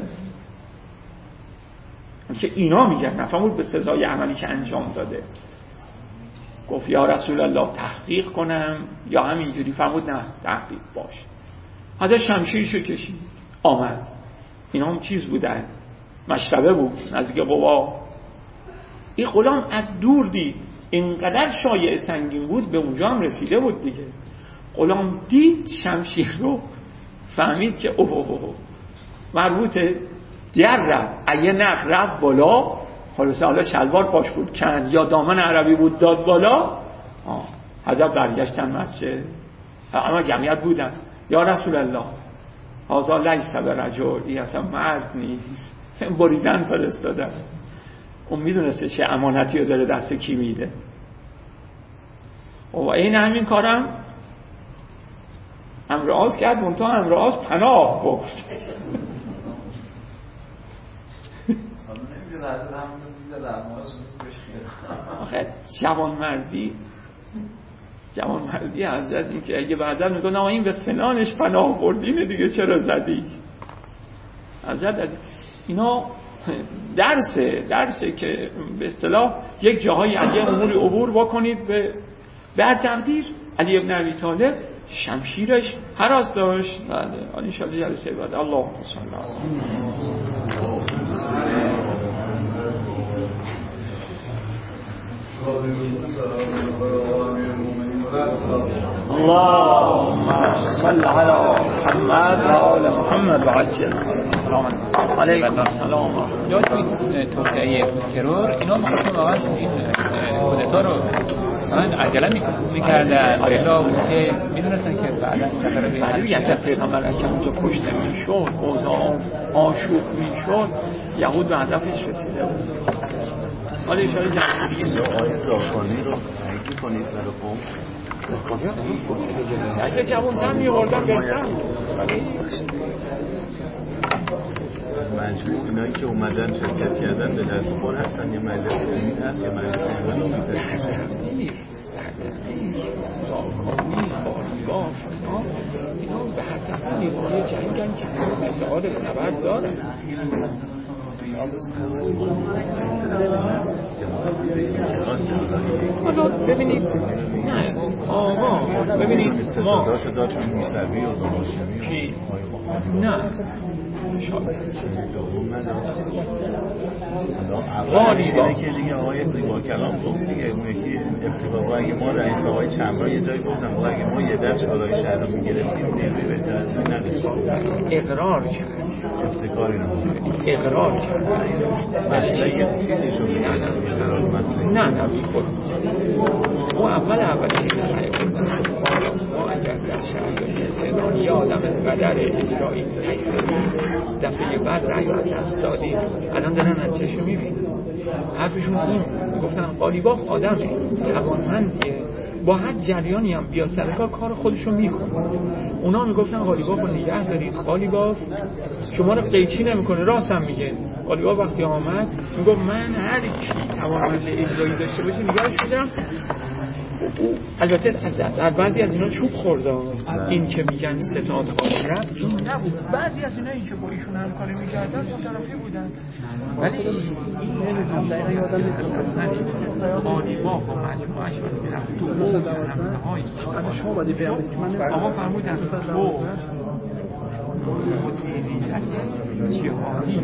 که اینا میگن نفهمود به سزای عملی که انجام داده. گفت یا رسول الله تحقیق کنم یا همینجوری؟ فرمود نه تحقیق باش. حضرت شمشیرشو کشید آمد. اینا هم چیز بودن، مشربه بود نزدیک قبا. این غلام از دور دید اینقدر شایعه سنگین بود به اونجا هم رسیده بود دیگه. غلام دید شمشیر رو، فهمید که اوه مربوطه، در رفت ایه نخ رفت بالا، حالا شلوار پاش بود کن یا دامن عربی بود داد بالا. حضرت برگشتن مسجد، اما جمعیت بودن. یا رسول الله هذا لیس برجل، این اصلا مرد نیست، بریدن فرستادن. اون میدونسته چه امانتی رو داره دست کی میده. و این همین کارم امراض کرد، منتها امراض پناه گفت. آخه جوانمردی حضرت این که اگه بعدا میگه نه این به فلانش پناه بردینه دیگه چرا زدی؟ حضرت اینا درسه که به اصطلاح یک جاهایی اگه اموری عبور بکنید به هر تقدیر. علی ابن ابی طالب شمشیرش هراس داشت. بله ان شاء الله جلسه بعد. اللهم صل اللهم صل على محمد و آل محمد و عجل علیکم السلام. یا توی توسعه ترور اینا مخصوصا واقعا این کودتا رو مثلا عجله میکردن الا که میدونستن که بعدا سفر به بعد یه پیغمبر اکرم اونجا کشته میشد، اوضاع آشوب میشد، یهود به هدفش رسیده بود. حالا اشاره جمعی دیگه آیت راکانی رو تحقیق کنید برای قوم. اگه جوان‌تر می‌آوردن بهتر. مجموع اینایی که اومدن شرکت کردن به درد خور هستن، یه مجلس علمی هست، یه مجلس انقلابی هست. اینا به هدف نیروی جنگن که اعتقاد به نبرد دارن. حالا ببینید نه آقا ببینید ما داشت میسوی و داشمی نه غالیبا که دیگه آقای زیبا کلام گفت دیگه اون یکی افتقاق اگه ما رئیس آقای چمران یه جایی گفتن اگه ما یه دست شورای شهر رو میگرفتیم نیروی بهتر از این نداشتیم. اقرار کرد افتکاری نمونه اقرار کرد مسئله یه چیزی شو بگن نه او اول که ما اگر در شرایط تهران یه آدم قدر اجرایی دفعه بعد رأی رو دست دادیم الان دارن از چشم میبینن حرفشون این گفتن قالیباف آدمه توانمندیه با هر جریانی هم بیا سرکار کار خودشو میکنه. اونا میگفتن قالیباف رو نگه دارید، قالیباف شما رو قیچی نمیکنه. راست هم میگه. قالیباف وقتی آمد میگفت من هر کی توانمند اجرایی داشته باشه نگهش میدم. البته در بعضی از اینا چوب خورده. این که میگن ستاد خواهی رفت این نبود. بعضی از اینا این که با ایشون همکاری میکردن طرفی بودن. ولی این نمیدونم دقیقا یادم قالیباف و مجموعش میرفت تو همه هایی شما باید بیامدید آقا فرمودن تو مدیریت جهانی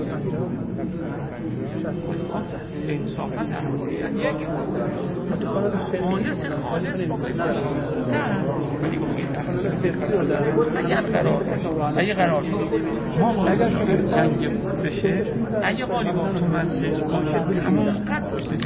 انصافا در مدیریت یک خالص نه ولی اگه قرار ما باید جنگ بشه اگه قالیباف تو مزرش باشه همون قد